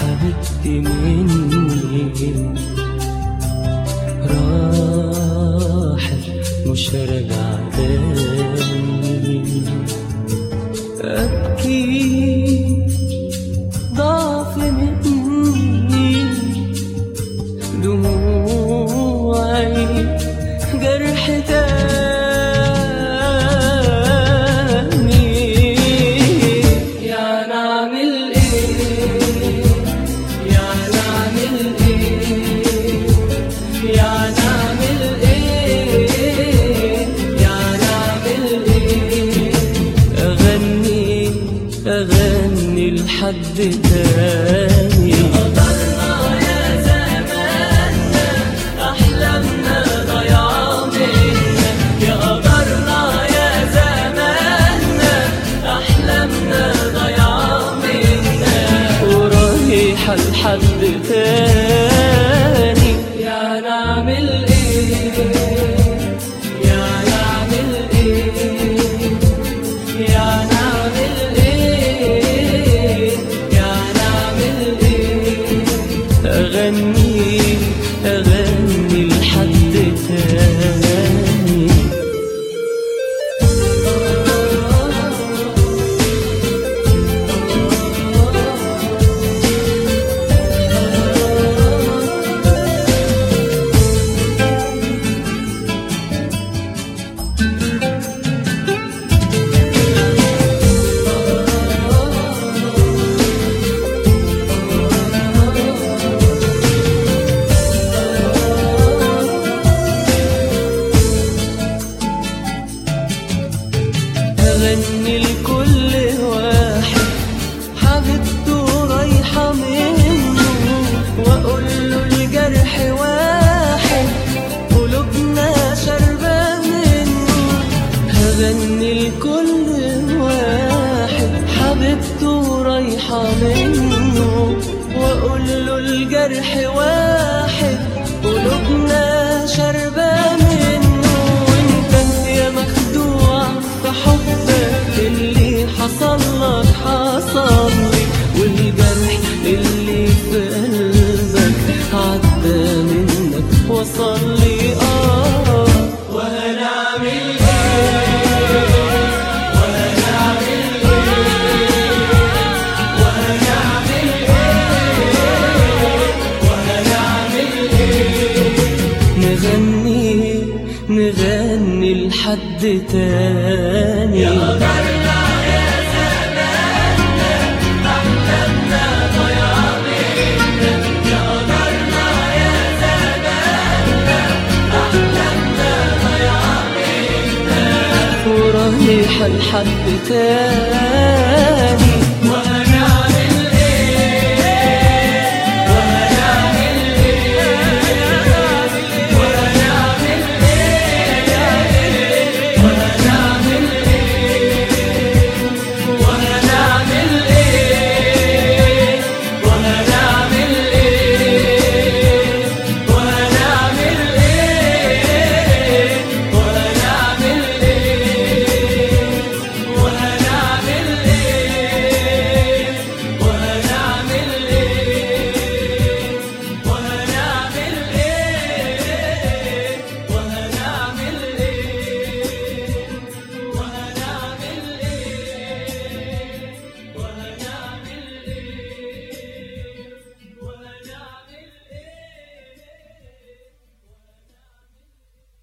حبيبتي مني راحت مش راجعة تاني. أبكي ضعف مني دموعي جرح تاني. يا نعمل ايه يا نعمل ايه يا نعمل ايه يا نعمل ايه. أغني لحد تاني. يا قدرنا يا زماننا أحلامنا ضيعة منا. يا قدرنا يا زماننا أحلامنا ضيعة منا ورايحة لحد تاني. يا نعمل ايه يا نعمل ايه يا نعمل ايه يا نعمل ايه. أغني لحد تاني. أغني لكل واحد حبيبته رايحة منه وأقول له الجرح واحد قلوبنا شاربة منه. هغني لكل واحد حبيبته رايحة منه وأقول له الجرح واحد قلوبنا شاربة منه. وانت يا مخدوع في حبك اللي حصل لك حصل لي والجرح اللي في قلبك عدى منك وصل لي. وهنعمل ايه وهنعمل ايه وهنعمل ايه وهنعمل ايه. نغني لحد تاني. يا قدرنا يا زماننا أحلامنا ضيعة منا. يا قدرنا يا زماننا أحلامنا ضيعة منا ورايحة لحد تاني.